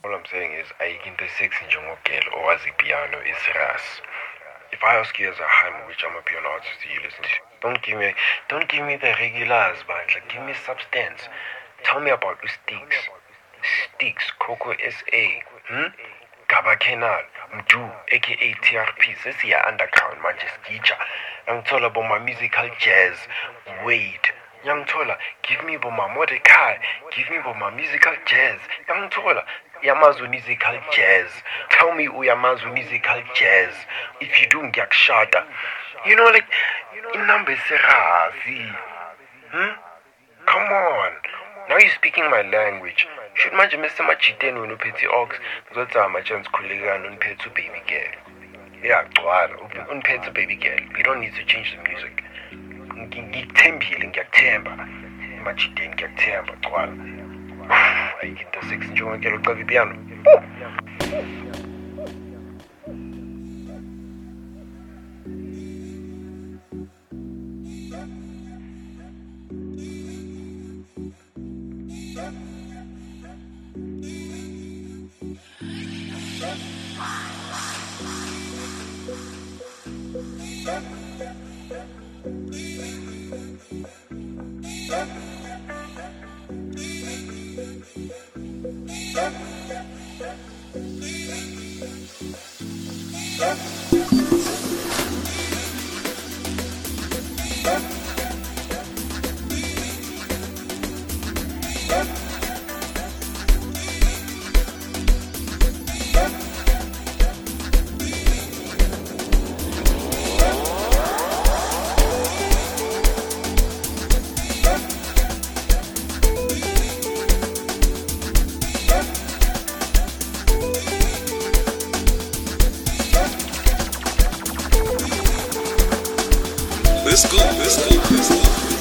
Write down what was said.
All I'm saying is, ayikho into sexy njengogel owazi piano is serious. If I ask you as a ham, which I'm a piano artist, do you listen to? Don't give me the regulars, but like, give me substance. Tell me about the Sticks, Coco SA, Gaba Kenal, Mdu, aka TRP, this is your underground, Manchester. Young Tola about my musical jazz. Wait. Young Tola, give me about my Mordecai, give me about my musical jazz. Young Tola, Yamazu musical jazz. Tell me who Yamazu musical jazz. If you do Ngakshata. You know, like, in numbers, Come on. Now you're speaking my language. Should my Mr. Machiten when you pay the ox, because I'm a chance colleague and unpaid to baby girl. Yeah, unpaid to baby girl. We don't need to change the music. Ngithembile ngiyakuthemba Machiten ngiyakuthemba gcwala ayikho into sexy njengokela ucaka ipiano. Let's go.